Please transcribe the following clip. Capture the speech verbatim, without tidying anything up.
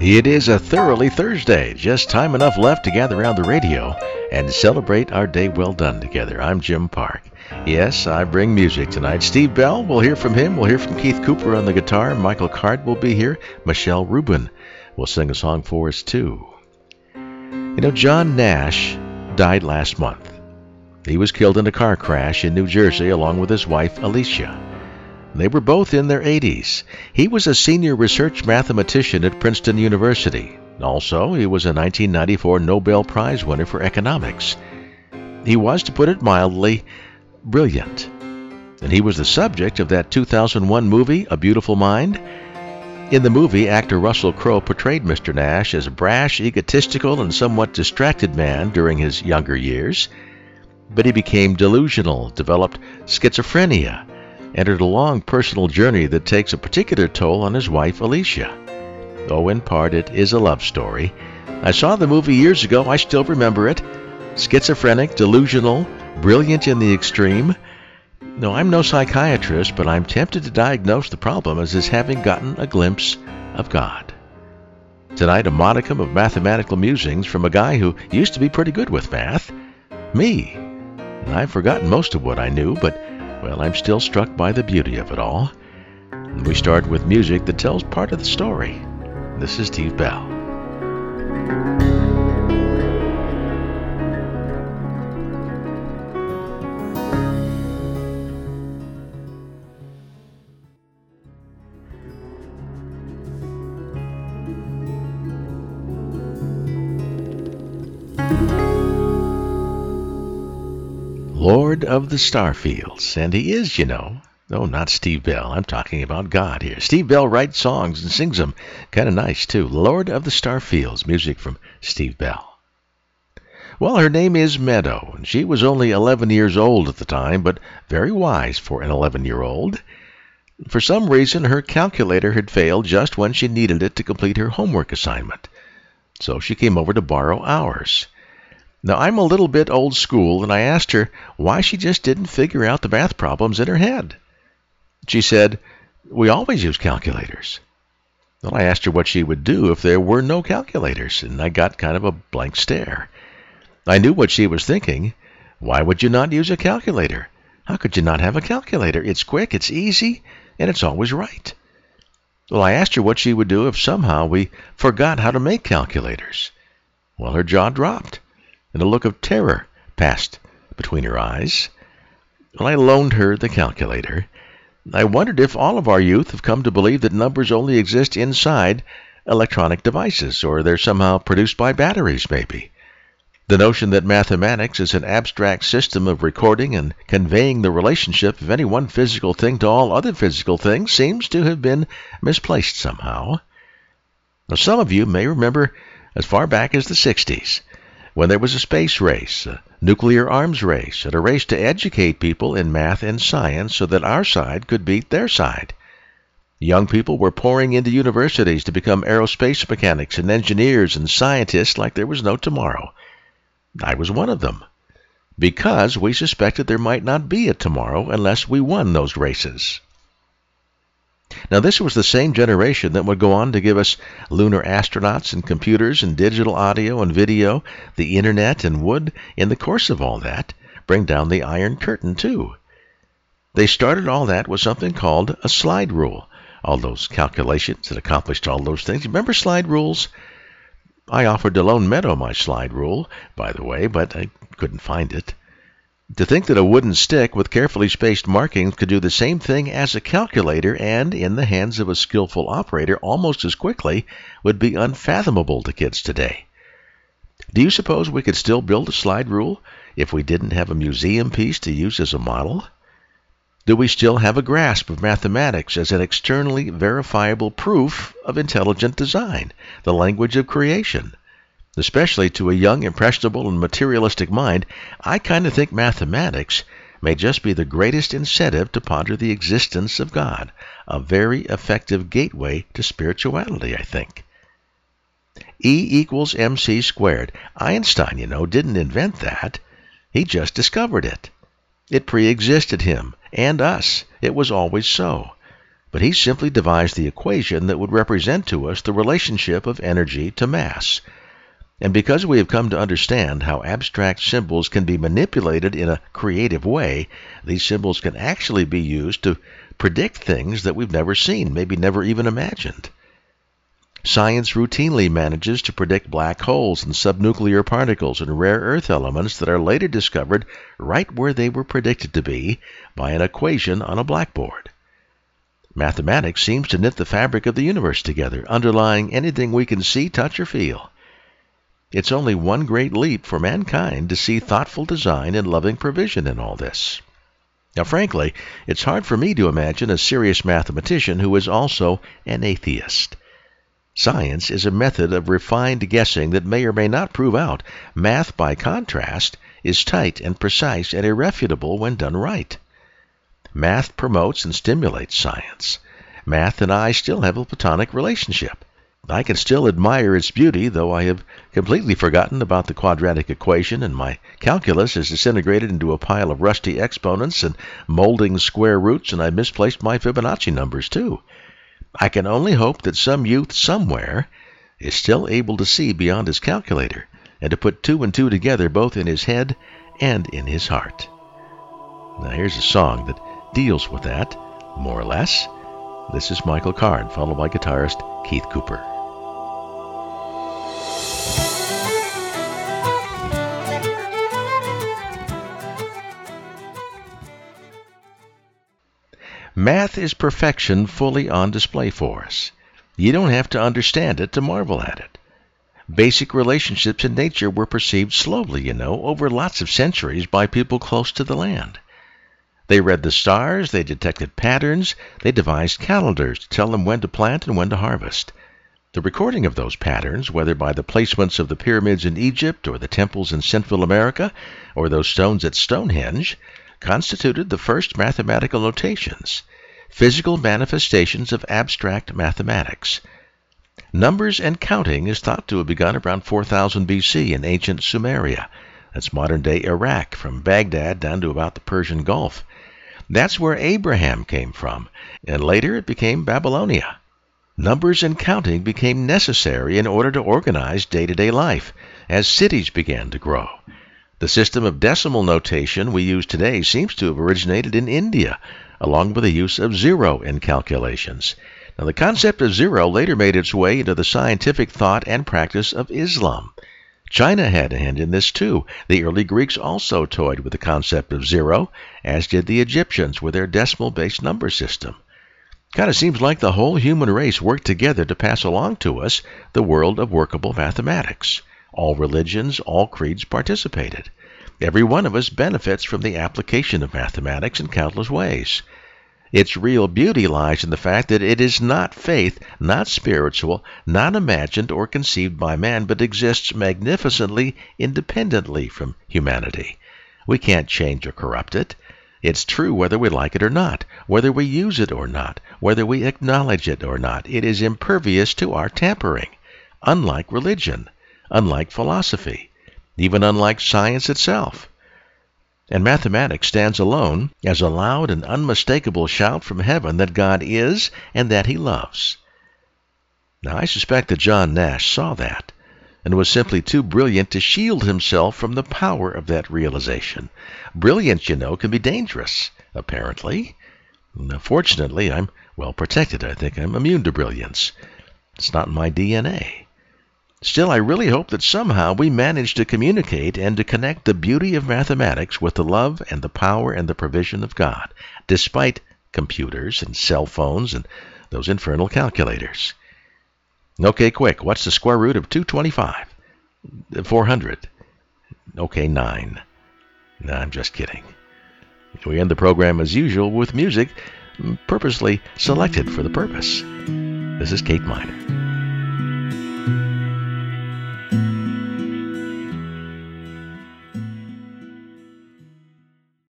It is a thoroughly Thursday, just time enough left to gather around the radio and celebrate our day well done together. I'm Jim Park. Yes, I bring music tonight. Steve Bell, we'll hear from him. We'll hear from Keith Cooper on the guitar. Michael Cart will be here. Michelle Rubin will sing a song for us, too. You know, John Nash died last month. He was killed in a car crash in New Jersey along with his wife, Alicia. They were both in their eighties. He was a senior research mathematician at Princeton University. Also, he was a nineteen ninety-four Nobel Prize winner for economics. He was, to put it mildly, brilliant. And he was the subject of that two thousand one movie, A Beautiful Mind. In the movie, actor Russell Crowe portrayed Mister Nash as a brash, egotistical, and somewhat distracted man during his younger years. But he became delusional, developed schizophrenia, entered a long personal journey that takes a particular toll on his wife, Alicia. Though in part it is a love story. I saw the movie years ago. I still remember it. Schizophrenic, delusional, brilliant in the extreme. No, I'm no psychiatrist, but I'm tempted to diagnose the problem as his having gotten a glimpse of God. Tonight, a modicum of mathematical musings from a guy who used to be pretty good with math. Me. I've forgotten most of what I knew, but well, I'm still struck by the beauty of it all. And we start with music that tells part of the story. This is Steve Bell. Lord of the Starfields, and he is, you know. No, not Steve Bell. I'm talking about God here. Steve Bell writes songs and sings them. Kind of nice, too. Lord of the Starfields, music from Steve Bell. Well, her name is Meadow, and she was only eleven years old at the time, but very wise for an eleven-year-old. For some reason, her calculator had failed just when she needed it to complete her homework assignment. So she came over to borrow ours. Now, I'm a little bit old school, and I asked her why she just didn't figure out the math problems in her head. She said, "We always use calculators." Well, I asked her what she would do if there were no calculators, and I got kind of a blank stare. I knew what she was thinking. Why would you not use a calculator? How could you not have a calculator? It's quick, it's easy, and it's always right. Well, I asked her what she would do if somehow we forgot how to make calculators. Well, her jaw dropped, and a look of terror passed between her eyes. Well, I loaned her the calculator. I wondered if all of our youth have come to believe that numbers only exist inside electronic devices, or they're somehow produced by batteries, maybe. The notion that mathematics is an abstract system of recording and conveying the relationship of any one physical thing to all other physical things seems to have been misplaced somehow. Now, some of you may remember as far back as the sixties, when there was a space race, a nuclear arms race, and a race to educate people in math and science so that our side could beat their side. Young people were pouring into universities to become aerospace mechanics and engineers and scientists like there was no tomorrow. I was one of them, because we suspected there might not be a tomorrow unless we won those races. Now, this was the same generation that would go on to give us lunar astronauts and computers and digital audio and video, the internet, and would, in the course of all that, bring down the Iron Curtain, too. They started all that with something called a slide rule. All those calculations that accomplished all those things. Remember slide rules? I offered to loan Meadow my slide rule, by the way, but I couldn't find it. To think that a wooden stick with carefully spaced markings could do the same thing as a calculator and, in the hands of a skillful operator, almost as quickly, would be unfathomable to kids today. Do you suppose we could still build a slide rule if we didn't have a museum piece to use as a model? Do we still have a grasp of mathematics as an externally verifiable proof of intelligent design, the language of creation? Especially to a young, impressionable, and materialistic mind, I kind of think mathematics may just be the greatest incentive to ponder the existence of God, a very effective gateway to spirituality, I think. E equals mc squared. Einstein, you know, didn't invent that. He just discovered it. It pre-existed him and us. It was always so. but he simply devised the equation that would represent to us the relationship of energy to mass. And because we have come to understand how abstract symbols can be manipulated in a creative way, these symbols can actually be used to predict things that we've never seen, maybe never even imagined. Science routinely manages to predict black holes and subnuclear particles and rare earth elements that are later discovered right where they were predicted to be by an equation on a blackboard. Mathematics seems to knit the fabric of the universe together, underlying anything we can see, touch, or feel. It's only one great leap for mankind to see thoughtful design and loving provision in all this. Now, frankly, it's hard for me to imagine a serious mathematician who is also an atheist. Science is a method of refined guessing that may or may not prove out. Math, by contrast, is tight and precise and irrefutable when done right. Math promotes and stimulates science. Math and I still have a platonic relationship. I can still admire its beauty, though I have completely forgotten about the quadratic equation, and my calculus has disintegrated into a pile of rusty exponents and molding square roots, and I've misplaced my Fibonacci numbers, too. I can only hope that some youth somewhere is still able to see beyond his calculator and to put two and two together both in his head and in his heart. Now here's a song that deals with that, more or less. This is Michael Card, followed by guitarist Keith Cooper. Math is perfection fully on display for us. You don't have to understand it to marvel at it. Basic relationships in nature were perceived slowly, you know, over lots of centuries by people close to the land. They read the stars, they detected patterns, they devised calendars to tell them when to plant and when to harvest. The recording of those patterns, whether by the placements of the pyramids in Egypt or the temples in Central America or those stones at Stonehenge, constituted the first mathematical notations, physical manifestations of abstract mathematics. Numbers and counting is thought to have begun around four thousand B C in ancient Sumeria. That's modern-day Iraq, from Baghdad down to about the Persian Gulf. That's where Abraham came from, and later it became Babylonia. Numbers and counting became necessary in order to organize day-to-day life as cities began to grow. The system of decimal notation we use today seems to have originated in India, along with the use of zero in calculations. Now, the concept of zero later made its way into the scientific thought and practice of Islam. China had a hand in this too. The early Greeks also toyed with the concept of zero, as did the Egyptians with their decimal-based number system. Kind of seems like the whole human race worked together to pass along to us the world of workable mathematics. All religions, all creeds participated. Every one of us benefits from the application of mathematics in countless ways. Its real beauty lies in the fact that it is not faith, not spiritual, not imagined or conceived by man, but exists magnificently independently from humanity. We can't change or corrupt it. It's true whether we like it or not, whether we use it or not, whether we acknowledge it or not. It is impervious to our tampering, unlike religion, unlike philosophy, even unlike science itself. And mathematics stands alone as a loud and unmistakable shout from heaven that God is and that He loves. Now, I suspect that John Nash saw that and was simply too brilliant to shield himself from the power of that realization. Brilliance, you know, can be dangerous, apparently. Now, fortunately, I'm well protected. I think I'm immune to brilliance. It's not in my D N A. Still, I really hope that somehow we manage to communicate and to connect the beauty of mathematics with the love and the power and the provision of God, despite computers and cell phones and those infernal calculators. Okay, quick, what's the square root of two hundred twenty-five? four hundred. Okay, nine. No, I'm just kidding. We end the program as usual with music purposely selected for the purpose. This is Kate Miner.